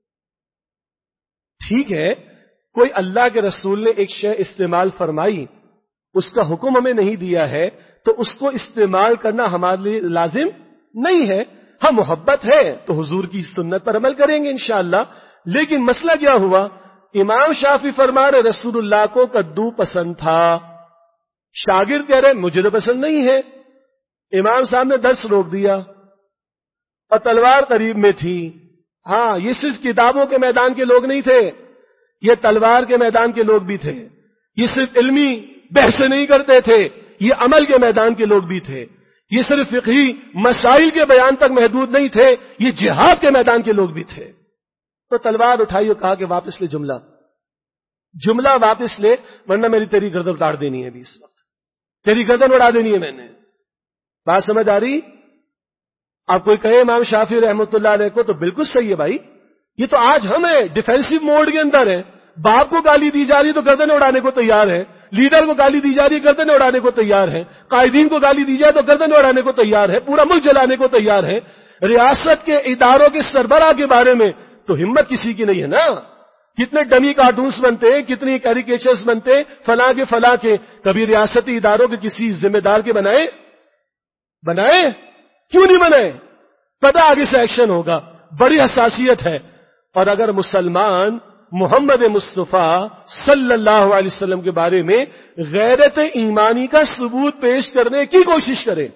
ٹھیک ہے، کوئی اللہ کے رسول نے ایک شے استعمال فرمائی، اس کا حکم ہمیں نہیں دیا ہے تو اس کو استعمال کرنا ہمارے لیے لازم نہیں ہے۔ ہاں محبت ہے تو حضور کی سنت پر عمل کریں گے انشاءاللہ، لیکن مسئلہ کیا ہوا؟ امام شافعی فرما رہے رسول اللہ کو کدو پسند تھا، شاگرد کہہ رہے مجھے تو پسند نہیں ہے۔ امام صاحب نے درس روک دیا اور تلوار قریب میں تھی۔ ہاں، یہ صرف کتابوں کے میدان کے لوگ نہیں تھے، یہ تلوار کے میدان کے لوگ بھی تھے، یہ صرف علمی بحث نہیں کرتے تھے، یہ عمل کے میدان کے لوگ بھی تھے، یہ صرف فقہی مسائل کے بیان تک محدود نہیں تھے، یہ جہاد کے میدان کے لوگ بھی تھے۔ تو تلوار اٹھائی اور کہا کہ واپس لے جملہ جملہ واپس لے، ورنہ میری تیری گردن اڑا دینی ہے ابھی اس وقت، تیری گردن اڑا دینی ہے میں نے۔ بات سمجھ آ رہی؟ آپ کوئی کہے امام شافعی رحمۃ اللہ علیہ کو تو بالکل صحیح ہے بھائی، یہ تو آج ہم ہیں ڈیفینسو موڈ کے اندر ہیں، باپ کو گالی دی جا رہی تو گردن اڑانے کو تیار ہے، لیڈر کو گالی دی جا رہی ہے گردن اڑانے کو تیار ہے، قائدین کو گالی دی جائے تو گردن اڑانے کو تیار ہے، پورا ملک جلانے کو تیار ہے، ریاست کے اداروں کے سربراہ کے بارے میں تو ہمت کسی کی نہیں ہے نا۔ کتنے ڈمی کارٹونز بنتے ہیں، کتنی کیریکیچرز بنتے ہیں فلاں کے فلاں کے، کبھی ریاستی اداروں کے کسی ذمہ دار کے بنائے بنائے کیوں نہیں بنائے؟ پتہ آگے سے ایکشن ہوگا، بڑی حساسیت ہے۔ اور اگر مسلمان محمد مصطفیٰ صلی اللہ علیہ وسلم کے بارے میں غیرت ایمانی کا ثبوت پیش کرنے کی کوشش کرے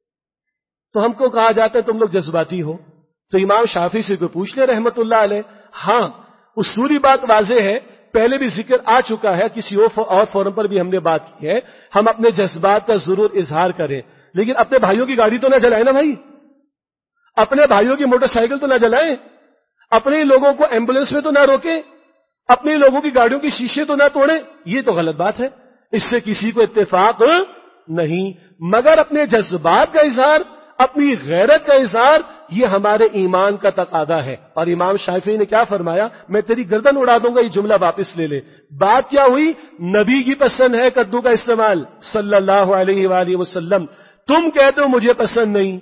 تو ہم کو کہا جاتا ہے تم لوگ جذباتی ہو۔ تو امام شافعی سے کوئی پوچھ لے رحمت اللہ علیہ۔ ہاں اصولی بات واضح ہے، پہلے بھی ذکر آ چکا ہے، کسی اور فورم پر بھی ہم نے بات کی ہے، ہم اپنے جذبات کا ضرور اظہار کریں، لیکن اپنے بھائیوں کی گاڑی تو نہ جلائیں نا بھائی، اپنے بھائیوں کی موٹر سائیکل تو نہ جلائیں، اپنے لوگوں کو ایمبولینس میں تو نہ روکیں، اپنے لوگوں کی گاڑیوں کی شیشے تو نہ توڑیں، یہ تو غلط بات ہے، اس سے کسی کو اتفاق نہیں، مگر اپنے جذبات کا اظہار، اپنی غیرت کا اظہار یہ ہمارے ایمان کا تقاضا ہے۔ اور امام شافعی نے کیا فرمایا؟ میں تیری گردن اڑا دوں گا، یہ جملہ واپس لے لے۔ بات کیا ہوئی؟ نبی کی پسند ہے کدو کا استعمال صلی اللہ علیہ وآلہ وسلم، تم کہتے ہو مجھے پسند نہیں۔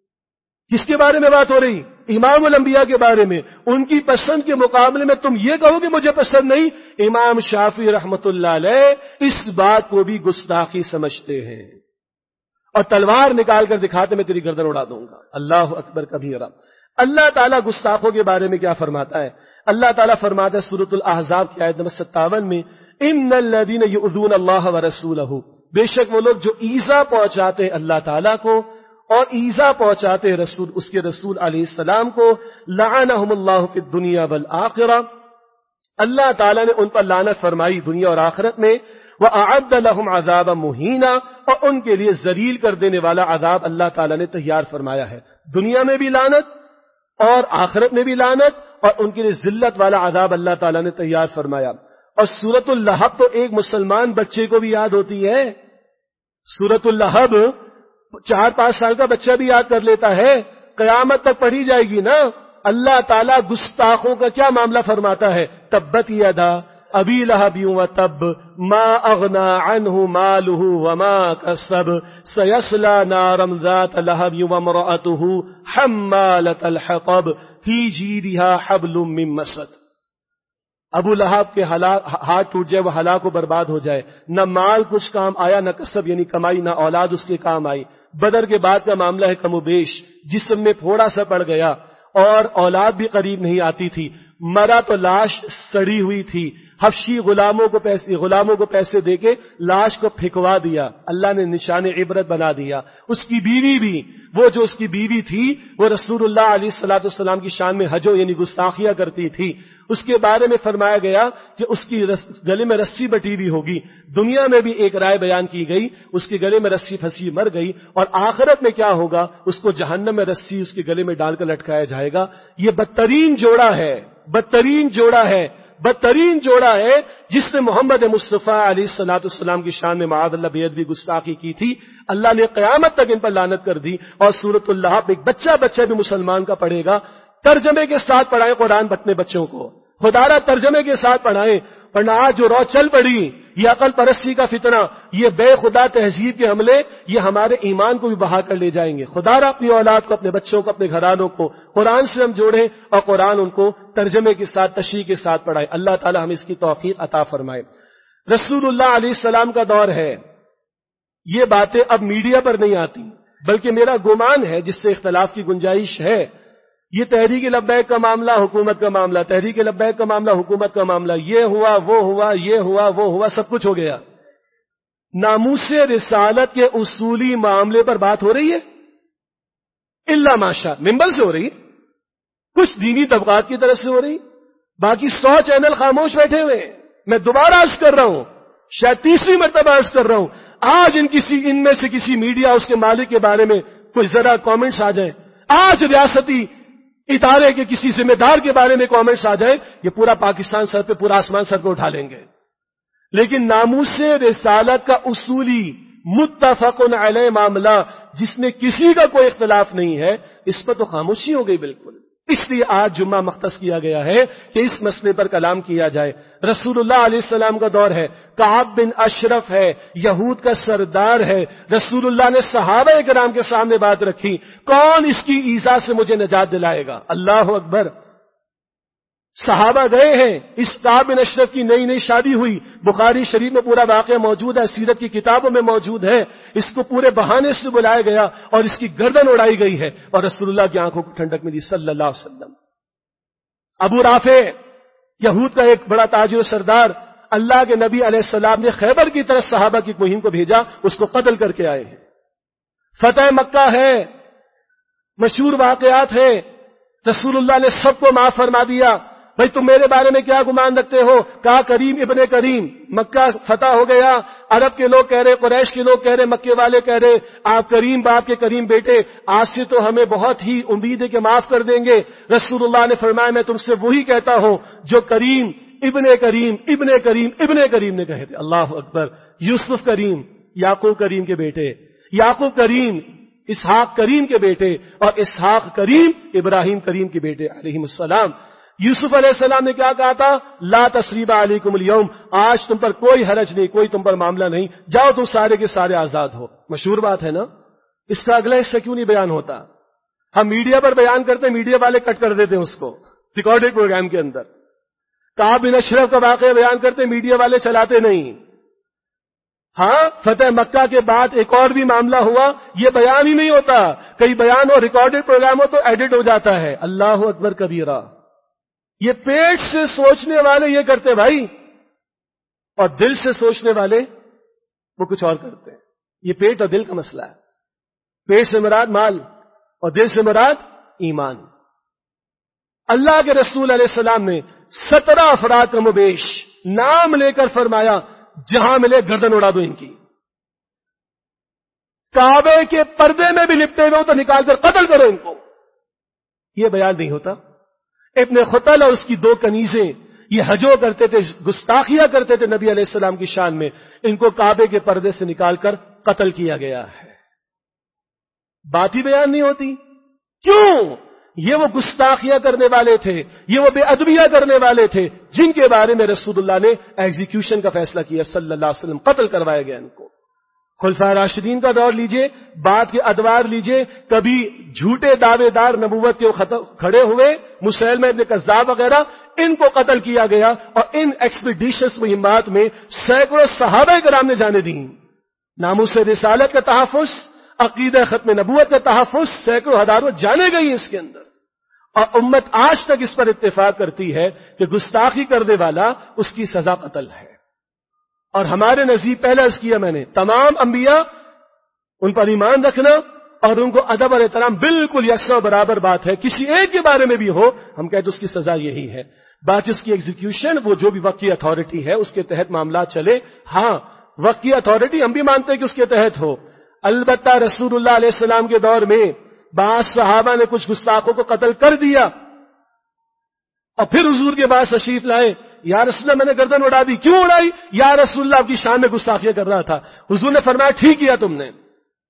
کس کے بارے میں بات ہو رہی؟ امام الانبیاء کے بارے میں۔ ان کی پسند کے مقابلے میں تم یہ کہو کہ مجھے پسند نہیں، امام شافعی رحمت اللہ علیہ اس بات کو بھی گستاخی سمجھتے ہیں اور تلوار نکال کر دکھاتے میں تیری گردن اڑا دوں گا۔ اللہ اکبر کبیرہ۔ اللہ تعالیٰ گستاخوں کے بارے میں کیا فرماتا ہے؟ اللہ تعالیٰ فرماتا ہے سورۃ الاحزاب کی آیت نمبر ستاون میں، ان الذین یؤذون اللہ ورسولہ، بے شک وہ لوگ جو ایذا پہنچاتے ہیں اللہ تعالیٰ کو اور ایذا پہنچاتے ہیں رسول اس کے رسول علیہ السلام کو، لعنہم اللہ فی الدنیا والآخرہ، اللہ تعالیٰ نے ان پر لعنت فرمائی دنیا اور آخرت میں، وَأَعَدَّ لَهُمْ عَذَابًا مُهِينًا، اور ان کے لیے ذلیل کر دینے والا عذاب اللہ تعالیٰ نے تیار فرمایا ہے، دنیا میں بھی لعنت اور آخرت میں بھی لعنت، اور ان کے لیے ذلت والا عذاب اللہ تعالیٰ نے تیار فرمایا۔ اور سورۃ اللہب تو ایک مسلمان بچے کو بھی یاد ہوتی ہے، سورۃ اللہب چار پانچ سال کا بچہ بھی یاد کر لیتا ہے، قیامت تک پڑھی جائے گی نا۔ اللہ تعالیٰ گستاخوں کا کیا معاملہ فرماتا ہے؟ تبت یدا ابی لہب وتب ما اغنی عنہ مالہ وما کسب سیصلی نارا ذات لہب وامرأتہ حمالۃ الحطب فی جیدہا حبل من مسد۔ ابو لہب کے ہاتھ ٹوٹ جائے، وہ ہلاک و برباد ہو جائے، نہ مال کچھ کام آیا، نہ کسب یعنی کمائی، نہ اولاد اس کے کام آئی۔ بدر کے بعد کا معاملہ ہے کم و بیش، جسم میں تھوڑا سا پڑ گیا اور اولاد بھی قریب نہیں آتی تھی، مرا تو لاش سڑی ہوئی تھی، حبشی غلاموں کو پیسے غلاموں کو پیسے دے کے لاش کو پھینکوا دیا، اللہ نے نشان عبرت بنا دیا۔ اس کی بیوی بھی، وہ جو اس کی بیوی تھی وہ رسول اللہ علیہ الصلوۃ والسلام کی شان میں حجو یعنی گستاخیاں کرتی تھی، اس کے بارے میں فرمایا گیا کہ اس کی گلے میں رسی بٹی ہوئی ہوگی۔ دنیا میں بھی ایک رائے بیان کی گئی، اس کے گلے میں رسی پھنسی مر گئی، اور آخرت میں کیا ہوگا؟ اس کو جہنم میں رسی اس کے گلے میں ڈال کر لٹکایا جائے گا۔ یہ بدترین جوڑا ہے، بدترین جوڑا ہے، بدترین جوڑا ہے جس نے محمد مصطفیٰ علیہ الصلوۃ والسلام کی شان میں معاذ اللہ بے ادبی گستاخی کی تھی، اللہ نے قیامت تک ان پر لعنت کر دی۔ اور سورۃ اللہب ایک بچہ بچہ بھی مسلمان کا پڑھے گا، ترجمے کے ساتھ پڑھائیں قرآن اپنے بچوں کو، خدارہ ترجمے کے ساتھ پڑھائیں، ورنہ آج جو رو چل پڑی، یہ عقل پرستی کا فتنہ، یہ بے خدا تہذیب کے حملے، یہ ہمارے ایمان کو بھی بہا کر لے جائیں گے۔ خدا را اپنی اولاد کو، اپنے بچوں کو، اپنے گھرانوں کو قرآن سے ہم جوڑیں اور قرآن ان کو ترجمے کے ساتھ تشریح کے ساتھ پڑھائیں۔ اللہ تعالی ہمیں اس کی توفیق عطا فرمائے۔ رسول اللہ علیہ السلام کا دور ہے، یہ باتیں اب میڈیا پر نہیں آتی، بلکہ میرا گمان ہے جس سے اختلاف کی گنجائش ہے، یہ تحریک لبیک کا معاملہ حکومت کا معاملہ، تحریک لبیک کا معاملہ حکومت کا معاملہ، یہ ہوا وہ ہوا یہ ہوا وہ ہوا، سب کچھ ہو گیا۔ ناموس رسالت کے اصولی معاملے پر بات ہو رہی ہے، الا ماشاء ممبر سے ہو رہی، کچھ دینی طبقات کی طرف سے ہو رہی، باقی سو چینل خاموش بیٹھے ہوئے۔ میں دوبارہ عرض کر رہا ہوں، شاید تیسری مرتبہ عرض کر رہا ہوں، آج ان کسی ان میں سے کسی میڈیا اس کے مالک کے بارے میں کوئی ذرا کامنٹس آ جائیں، آج ریاستی ادارے کے کسی ذمہ دار کے بارے میں کامنٹس آ جائیں، یہ پورا پاکستان سر پہ، پورا آسمان سر پہ اٹھا لیں گے۔ لیکن ناموس رسالت کا اصولی متفق علیہ معاملہ جس میں کسی کا کوئی اختلاف نہیں ہے، اس پر تو خاموشی ہو گئی بالکل۔ اس لیے آج جمعہ مختص کیا گیا ہے کہ اس مسئلے پر کلام کیا جائے۔ رسول اللہ علیہ السلام کا دور ہے، کعب بن اشرف ہے، یہود کا سردار ہے، رسول اللہ نے صحابہ کرام کے سامنے بات رکھی، کون اس کی ایذا سے مجھے نجات دلائے گا؟ اللہ اکبر۔ صحابہ گئے ہیں، اس کعب بن اشرف کی نئی نئی شادی ہوئی، بخاری شریف میں پورا واقعہ موجود ہے، سیرت کی کتابوں میں موجود ہے، اس کو پورے بہانے سے بلایا گیا اور اس کی گردن اڑائی گئی ہے اور رسول اللہ کی آنکھوں کو ٹھنڈک ملی صلی اللہ علیہ وسلم۔ ابو رافع یہود کا ایک بڑا تاجر و سردار، اللہ کے نبی علیہ السلام نے خیبر کی طرف صحابہ کی مہم کو بھیجا، اس کو قتل کر کے آئے ہیں۔ فتح مکہ ہے، مشہور واقعات ہیں، رسول اللہ نے سب کو معاف فرما دیا۔ بھائی تم میرے بارے میں کیا گمان رکھتے ہو؟ کہا کریم ابن کریم۔ مکہ فتح ہو گیا، عرب کے لوگ کہہ رہے، قریش کے لوگ کہہ رہے، مکے والے کہہ رہے آپ کریم باپ کے کریم بیٹے، آج سے تو ہمیں بہت ہی امید ہے کہ معاف کر دیں گے۔ رسول اللہ نے فرمایا میں تم سے وہی کہتا ہوں جو کریم ابن کریم ابن کریم ابن کریم نے کہے تھے۔ اللہ اکبر۔ یوسف کریم یعقوب کریم کے بیٹے، یعقوب کریم اسحاق کریم کے بیٹے، اور اسحاق کریم ابراہیم کریم کے بیٹے علیہم السلام۔ یوسف علیہ السلام نے کیا کہا تھا؟ لا تثریب علیکم اليوم، آج تم پر کوئی حرج نہیں، کوئی تم پر معاملہ نہیں، جاؤ تم سارے کے سارے آزاد ہو۔ مشہور بات ہے نا، اس کا اگلا حصہ کیوں نہیں بیان ہوتا؟ ہم میڈیا پر بیان کرتے، میڈیا والے کٹ کر دیتے ہیں اس کو ریکارڈڈ پروگرام کے اندر۔ کعب بن اشرف کا واقعہ بیان کرتے، میڈیا والے چلاتے نہیں۔ ہاں فتح مکہ کے بعد ایک اور بھی معاملہ ہوا، یہ بیان ہی نہیں ہوتا، کئی بیان اور ریکارڈڈ پروگرام ہو تو ایڈٹ ہو جاتا ہے۔ اللہ اکبر کبیرہ۔ یہ پیٹ سے سوچنے والے یہ کرتے بھائی، اور دل سے سوچنے والے وہ کچھ اور کرتے ہیں۔ یہ پیٹ اور دل کا مسئلہ ہے۔ پیٹ سے مراد مال اور دل سے مراد ایمان۔ اللہ کے رسول علیہ السلام نے سترہ افراد کا مبیش نام لے کر فرمایا جہاں ملے گردن اڑا دو ان کی۔ کعبے کے پردے میں بھی لپٹے ہوئے ہو تو نکال کر قتل کرو ان کو۔ یہ بیان نہیں ہوتا۔ ابن خطل اور اس کی دو کنیزیں یہ ہجو کرتے تھے، گستاخیاں کرتے تھے نبی علیہ السلام کی شان میں، ان کو کعبے کے پردے سے نکال کر قتل کیا گیا ہے۔ بات ہی بیان نہیں ہوتی، کیوں؟ یہ وہ گستاخیاں کرنے والے تھے، یہ وہ بے ادبیاں کرنے والے تھے جن کے بارے میں رسول اللہ نے ایگزیکیوشن کا فیصلہ کیا صلی اللہ علیہ وسلم، قتل کروایا گیا ان کو۔ خلفائے راشدین کا دور لیجئے، بعد کے ادوار لیجئے، کبھی جھوٹے دعوے دار نبوت کے کھڑے ہوئے مسیلمہ ابن کذاب وغیرہ، ان کو قتل کیا گیا، اور ان ایکسپیڈیشنز مہمات میں سینکڑوں صحابہ کرام نے جانیں دیں۔ ناموس رسالت کا تحفظ، عقیدہ ختم نبوت کا تحفظ، سینکڑوں ہزاروں جانے گئی اس کے اندر، اور امت آج تک اس پر اتفاق کرتی ہے کہ گستاخی کرنے والا اس کی سزا قتل ہے۔ اور ہمارے نزدیک پہلے عرض کیا میں نے، تمام انبیاء ان پر ایمان رکھنا اور ان کو ادب اور احترام بالکل یکساں برابر بات ہے، کسی ایک کے بارے میں بھی ہو ہم کہتے اس کی سزا یہی ہے، باقی اس کی ایگزیکیوشن وہ جو بھی وقت کی اتھارٹی ہے اس کے تحت معاملات چلے۔ ہاں وقت کی اتھارٹی ہم بھی مانتے ہیں کہ اس کے تحت ہو، البتہ رسول اللہ علیہ السلام کے دور میں بعض صحابہ نے کچھ گستاخوں کو قتل کر دیا اور پھر حضور کے پاس تشریف لائے، یا رسول اللہ میں نے گردن اڑا دی، کیوں اڑائی؟ یا رسول اللہ آپ کی شان میں گستاخیاں کر رہا تھا۔ حضور نے فرمایا ٹھیک کیا تم نے۔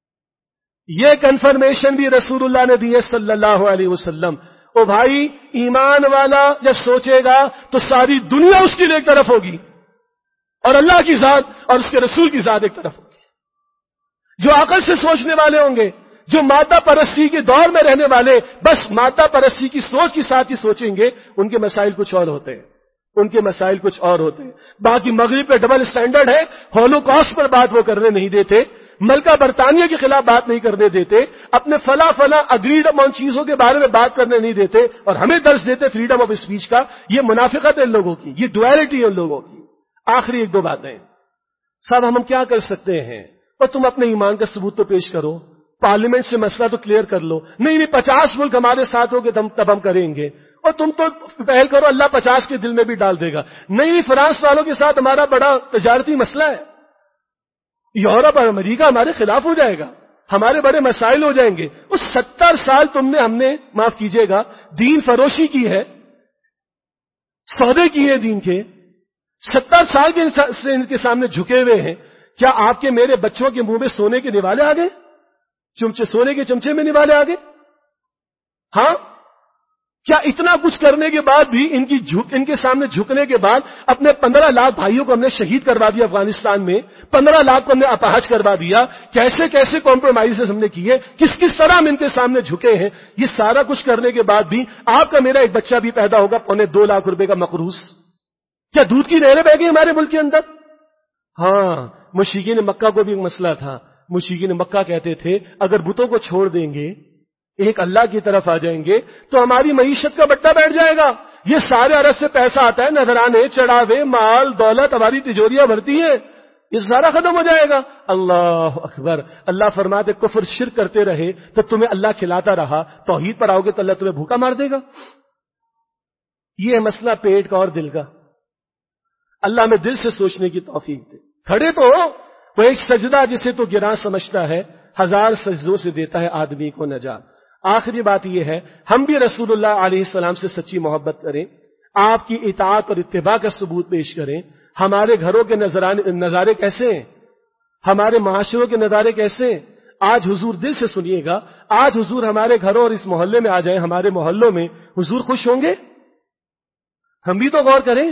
یہ کنفرمیشن بھی رسول اللہ نے دی ہے صلی اللہ علیہ وسلم۔ او بھائی ایمان والا جب سوچے گا تو ساری دنیا اس کے لیے ایک طرف ہوگی اور اللہ کی ذات اور اس کے رسول کی ذات ایک طرف ہوگی۔ جو عقل سے سوچنے والے ہوں گے، جو مادہ پرستی کے دور میں رہنے والے بس مادہ پرستی کی سوچ کے ساتھ ہی سوچیں گے، ان کے مسائل کچھ اور ہوتے ہیں، ان کے مسائل کچھ اور ہوتے ہیں۔ باقی مغرب پہ ڈبل سٹینڈرڈ ہے، ہولوکاسٹ پر بات وہ کرنے نہیں دیتے، ملکہ برطانیہ کے خلاف بات نہیں کرنے دیتے، اپنے فلاں فلاں اگریڈ اپون چیزوں کے بارے میں بات کرنے نہیں دیتے، اور ہمیں درس دیتے فریڈم آف اسپیچ کا۔ یہ منافقت ہے ان لوگوں کی، یہ ڈویلٹی ہے ان لوگوں کی۔ آخری ایک دو باتیں صاحب، ہم کیا کر سکتے ہیں؟ اور تم اپنے ایمان کا ثبوت تو پیش کرو، پارلیمنٹ سے مسئلہ تو کلیئر کر لو۔ نہیں نہیں پچاس ملک ہمارے ساتھ ہو گے تب ہم کریں گے، اور تم تو پہل کرو، اللہ پچاس کے دل میں بھی ڈال دے گا۔ نہیں فرانس والوں کے ساتھ ہمارا بڑا تجارتی مسئلہ ہے، یورپ اور امریکہ ہمارے خلاف ہو جائے گا، ہمارے بڑے مسائل ہو جائیں گے۔ اس ستر سال تم نے ہم نے معاف کیجئے گا دین فروشی کی ہے، سودے کیے دین کے، ستر سال کے ان کے سامنے جھکے ہوئے ہیں۔ کیا آپ کے میرے بچوں کے منہ میں سونے کے نوالے آ گئے؟ چمچے سونے کے چمچے میں نوالے آ گئے؟ ہاں کیا اتنا کچھ کرنے کے بعد بھی ان کی جھک ان کے سامنے جھکنے کے بعد اپنے پندرہ لاکھ بھائیوں کو ہم نے شہید کروا دیا افغانستان میں، پندرہ لاکھ کو ہم نے اپاہج کروا دیا، کیسے کیسے کمپرومائز ہم نے کیے، کس کس طرح ہم ان کے سامنے جھکے ہیں، یہ سارا کچھ کرنے کے بعد بھی آپ کا میرا ایک بچہ بھی پیدا ہوگا پونے دو لاکھ روپے کا مقروض، کیا دودھ کی نہریں بہ گئی ہمارے ملک کے اندر؟ ہاں، مشرکین مکہ کو بھی ایک مسئلہ تھا، مشرکین مکہ کہتے تھے اگر بتوں کو چھوڑ دیں گے ایک اللہ کی طرف آ جائیں گے تو ہماری معیشت کا بٹا بیٹھ جائے گا، یہ سارے عرض سے پیسہ آتا ہے، نذرانے چڑھاوے مال دولت ہماری تجوریاں بھرتی ہیں، یہ سارا ختم ہو جائے گا۔ اللہ اکبر، اللہ فرماتے کفر شرک کرتے رہے تو تمہیں اللہ کھلاتا رہا، توحید پر آؤ گے تو اللہ تمہیں بھوکا مار دے گا۔ یہ مسئلہ پیٹ کا اور دل کا، اللہ میں دل سے سوچنے کی توفیق دے۔ کھڑے تو وہ ایک سجدہ جسے تو گراں سمجھتا ہے ہزار سجدوں سے دیتا ہے آدمی کو نجات۔ آخری بات یہ ہے ہم بھی رسول اللہ علیہ السلام سے سچی محبت کریں، آپ کی اطاعت اور اتباع کا ثبوت پیش کریں۔ ہمارے گھروں کے نظارے کیسے ہیں، ہمارے معاشروں کے نظارے کیسے ہیں؟ آج حضور دل سے سنیے گا، آج حضور ہمارے گھروں اور اس محلے میں آ جائیں، ہمارے محلوں میں، حضور خوش ہوں گے؟ ہم بھی تو غور کریں،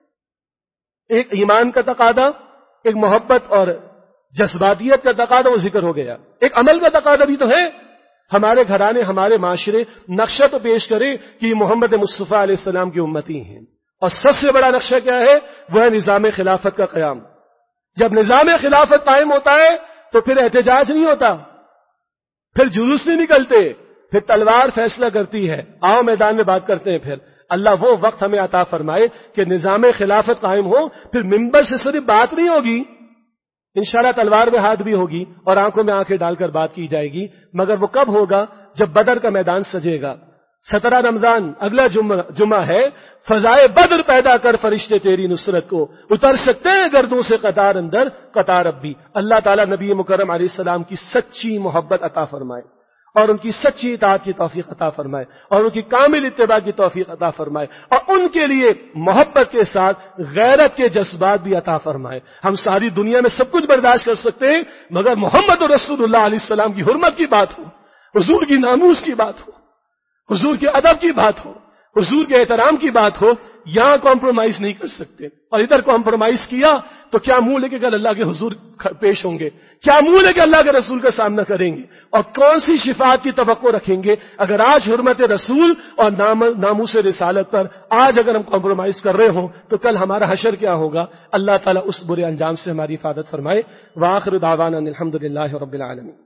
ایک ایمان کا تقاضا، ایک محبت اور جذباتیت کا تقاضا وہ ذکر ہو گیا، ایک عمل کا تقاضا بھی تو ہے۔ ہمارے گھرانے ہمارے معاشرے نقشہ تو پیش کریں کہ یہ محمد مصطفیٰ علیہ السلام کی امتی ہیں، اور سب سے بڑا نقشہ کیا ہے؟ وہ ہے نظام خلافت کا قیام۔ جب نظام خلافت قائم ہوتا ہے تو پھر احتجاج نہیں ہوتا، پھر جلوس نہیں نکلتے، پھر تلوار فیصلہ کرتی ہے۔ آؤ میدان میں بات کرتے ہیں۔ پھر اللہ وہ وقت ہمیں عطا فرمائے کہ نظام خلافت قائم ہو، پھر منبر سے صرف بات نہیں ہوگی، انشاءاللہ تلوار میں ہاتھ بھی ہوگی اور آنکھوں میں آنکھیں ڈال کر بات کی جائے گی، مگر وہ کب ہوگا؟ جب بدر کا میدان سجے گا۔ سترہ رمضان اگلا جمعہ, جمعہ ہے، فضائے بدر پیدا کر فرشتے تیری نصرت کو، اتر سکتے ہیں گردوں سے قطار اندر قطار اب بھی۔ اللہ تعالیٰ نبی مکرم علیہ السلام کی سچی محبت عطا فرمائے اور ان کی سچی اطاعت کی توفیق عطا فرمائے اور ان کی کامل اتباع کی توفیق عطا فرمائے اور ان کے لیے محبت کے ساتھ غیرت کے جذبات بھی عطا فرمائے۔ ہم ساری دنیا میں سب کچھ برداشت کر سکتے ہیں، مگر محمد رسول اللہ علیہ السلام کی حرمت کی بات ہو، حضور کی ناموس کی بات ہو، حضور کے ادب کی بات ہو، حضور کے احترام کی بات ہو، یہاں کمپرومائز نہیں کر سکتے۔ اور ادھر کمپرومائز کیا تو کیا منہ لے کے کل اللہ کے حضور پیش ہوں گے؟ کیا منہ لے کے اللہ کے رسول کا سامنا کریں گے؟ اور کون سی شفاعت کی توقع رکھیں گے اگر آج حرمت رسول اور ناموس رسالت پر آج اگر ہم کمپرومائز کر رہے ہوں تو کل ہمارا حشر کیا ہوگا؟ اللہ تعالیٰ اس برے انجام سے ہماری حفاظت فرمائے۔ وآخر دعوانا الحمد للہ رب العالمین۔